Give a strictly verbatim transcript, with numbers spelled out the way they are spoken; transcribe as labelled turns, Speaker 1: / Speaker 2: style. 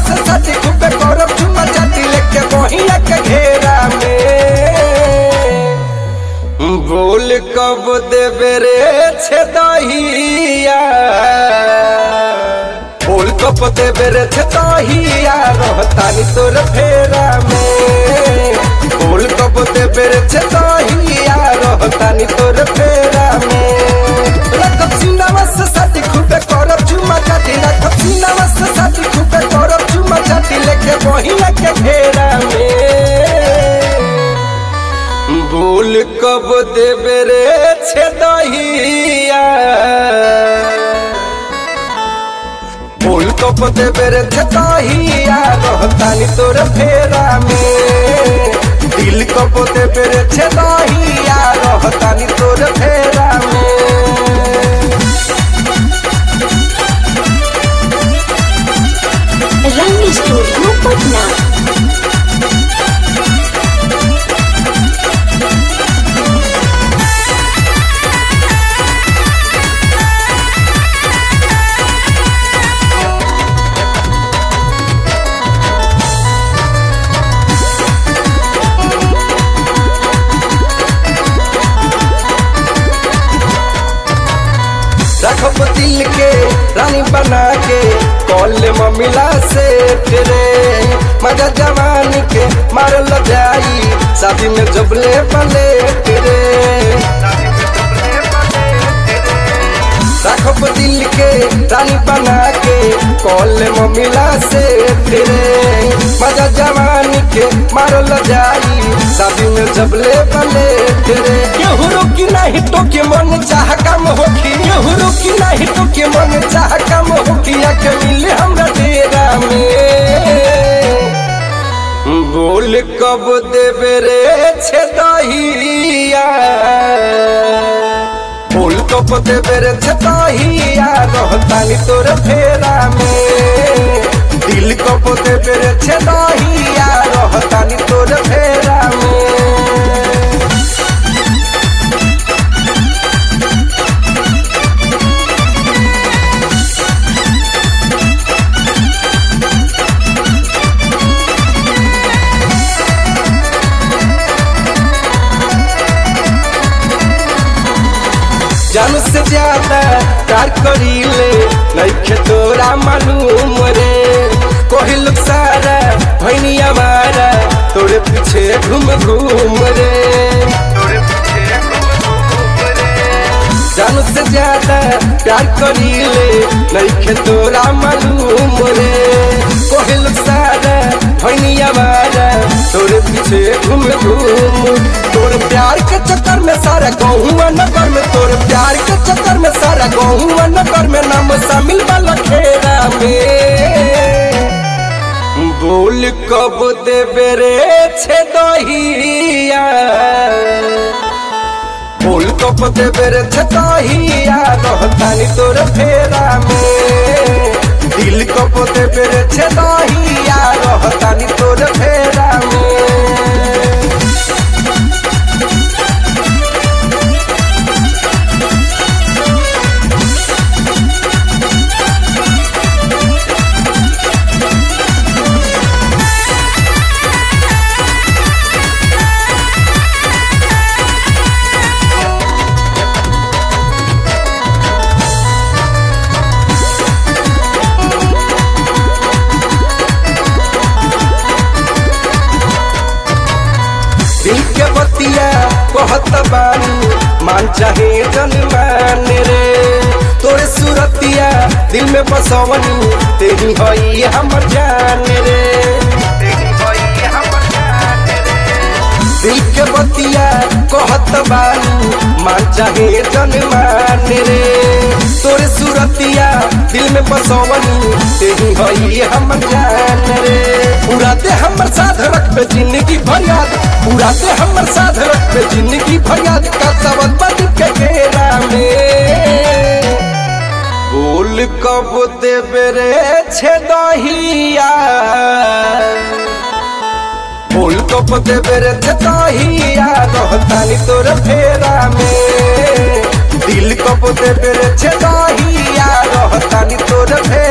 Speaker 1: से साथी खूबे करब चुमा चाटी लेके बहिया के घेरा में। बोल कब देबे रे छेदहिया, बोल कब देबे रे छेदहिया, रहतानी तोर फेरा में। बोल कब देबे रे छेदहिया, रहतानी तोर फेरा में। रखब सीनावा से साथी खूबे करब चुमा चाटी, रखब सीनावा से साथी खूबे करब चुमा चाटी लेके बहिया के घेरा में। बोल कब देबे रे छेदहिया, बोल कब देबे रे छेदहिया, रहतानी तोर फेरा में। दिल कब देबे रे छेदहिया, रहतानी तोर फेरा में।
Speaker 2: रंग स्टूडियो पटना।
Speaker 1: रखब दिल के रानी बना के कॉल मिला से तेरे, मजा जवानी के मारल जाई शादी में जबले पले तेरे। रखब दिल के रानी बना के कॉल मिला से तेरे, मजा जवानी के मारल जाई शादी में जबले पले तेरे। केहू रोकी नहीं तो के मन चाह कम होखी, केहू रोकी नहीं तो के मन चाह कम होखी, आके मिले हमरा डेरा में। बोल कब देबे रे छेदहिया, बोल कब देबे रे छेदहिया, रहतानी तोर फेरा में। दिल कब देबे रे छेदहिया, रहतानी तोर फेरा में। जान से ज्यादा प्यार करीले नइखे तोरा मालूम रे। कोई लोग सारा भैनी हमारा तोरे पीछे घूम घूम रे। जान से ज्यादा प्यार करीले नइखे तोरा मालूम रे। कोई लोग सारा भैनी हमारा तोरे पीछे घूम घूम। तोर प्यार के चक्कर में सारा गहुआ नगर में, तोर प्यार के चक्कर में सारा गहुआ नगर में नाम शामिल वाला खेरा में। बोल कब देबे रे छेदहिया, बोल कब देबे रे छेदहिया, रहतानी तोर फेरा में। दिल कब देबे रे छेदहिया, रहतानी तोर फेरा में। दिल के बतिया कहत बानी मान चाहे जन मान रे। तोरे सूरतिया दिल में बसवनी तेरी हई हमर जान रे। दिल के बतिया कहत बानी मान चाहे जन मान रे। तोरे सूरतिया दिल में बसवनी तेरी हई हमर जान रे। पूरा दे हमर साथ रखबे जिंदगी भर याद, पूरा दे हमर साथ रखबे जिंदगी भर याद, का सबद बद के घेरा में। बोल कब देबे रे छेदहिया, बोल कब देबे रे छेदहिया, रहतानी तोर फेरा में। दिल कब देबे रे छेदहिया, रहतानी तोर फेरा